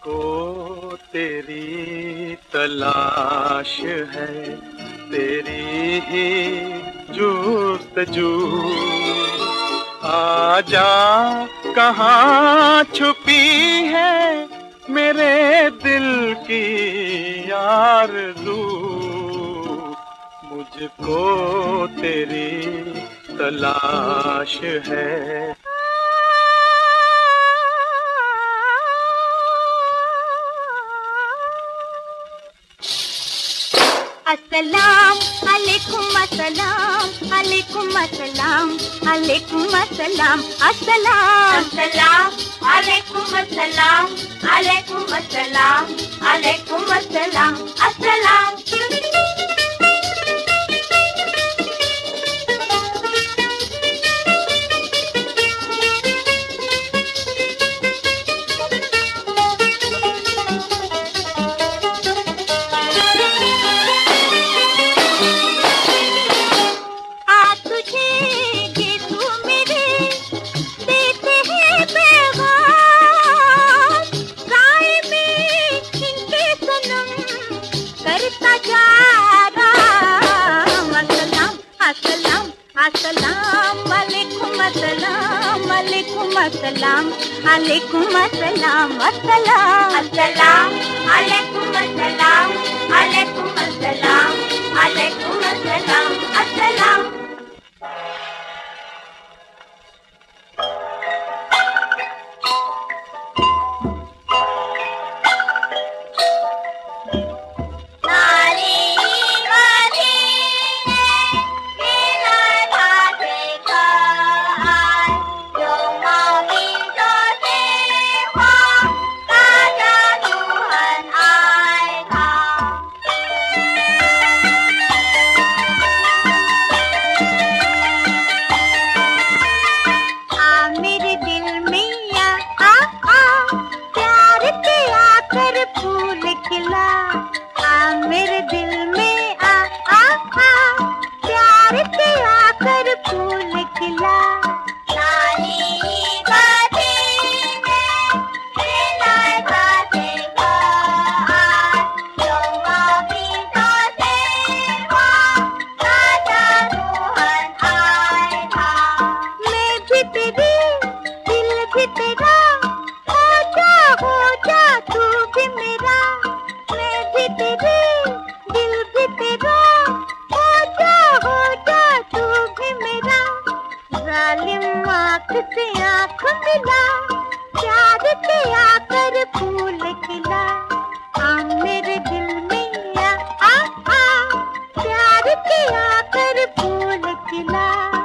मुझको तेरी तलाश है, तेरी ही जुस्तजू। आजा कहाँ छुपी है मेरे दिल की आरज़ू। मुझको तेरी तलाश है। अस्सलाम अलैकुम, अस्सलाम अलैकुम, अस्सलाम अलैकुम, अस्सलाम अस्सलाम अस्सलाम अलैकुम, अस्सलाम अलैकुम, अस्सलाम अलैकुम, अस्सलाम अस्सलाम। अस्सलाम वालेकुम, अस्सलाम वालेकुम, अस्सलाम अलैकुम, अस्सलाम अस्सलाम अस्सलाम अलैकुम, अस्सलाम अलैकुम, अस्सलाम अलैकुम, अस्सलाम अस्सलाम। मेरे दिल में आ आ आ प्यार के आकर फूल खिला। मैं भी तेरी, दिल भी तेरा, हो जा तू भी मेरा। मैं भी तेरी, दिल भी तेरा, हो जा तू भी मेरा। जालिम आँख से आँख मिला, प्यार के आकर फूल खिला। मेरे दिल में आ आ प्यार के आकर फूल खिला।